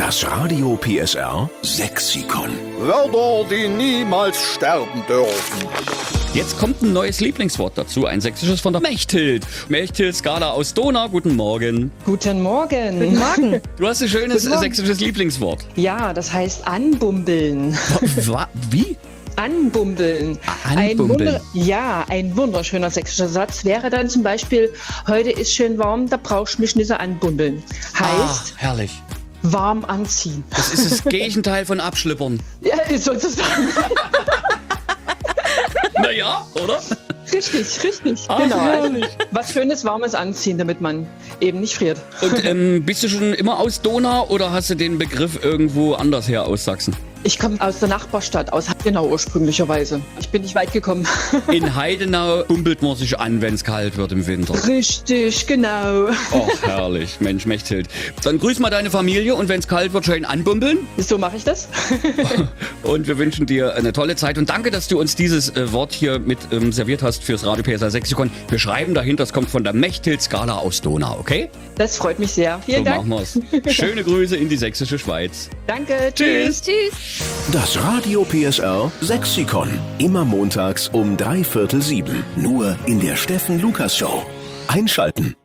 Das Radio PSR Sexikon. Wörter, die niemals sterben dürfen. Jetzt kommt ein neues Lieblingswort dazu, ein sächsisches von der Mechthild. Mechthild Skala aus Donau, guten Morgen. Guten Morgen. Guten Morgen. Du hast ein schönes sächsisches Lieblingswort. Ja, das heißt anbumbeln. Wie? Anbumbeln. Anbumbeln. Ein wunderschöner sächsischer Satz wäre dann zum Beispiel, heute ist schön warm, da brauchst du mich nicht so anbumbeln. Heißt, herrlich. warm anziehen. Das ist das Gegenteil von abschlippern. Ja, sozusagen. Naja, oder? Richtig. Genau. Herrlich. Was Schönes, Warmes anziehen, damit man eben nicht friert. Und bist du schon immer aus Donau oder hast du den Begriff irgendwo anders her aus Sachsen? Ich komme aus der Nachbarstadt, aus Heidenau ursprünglicherweise. Ich bin nicht weit gekommen. In Heidenau bumpelt man sich an, wenn es kalt wird im Winter. Richtig, genau. Oh, herrlich. Mensch, Mechthild. Dann grüß mal deine Familie und wenn es kalt wird, schön anbumpeln. So mache ich das. Und wir wünschen dir eine tolle Zeit und danke, dass du uns dieses Wort hier mit serviert hast fürs Radio PSR Sexikon. Wir schreiben dahinter, es kommt von der Mechthild Skala aus Donau, okay? Das freut mich sehr. Vielen Dank. So machen wir's. Schöne Grüße in die sächsische Schweiz. Danke. Tschüss. Das Radio PSR Sexikon. Immer montags um 6:45. Nur in der Steffen Lukas Show. Einschalten.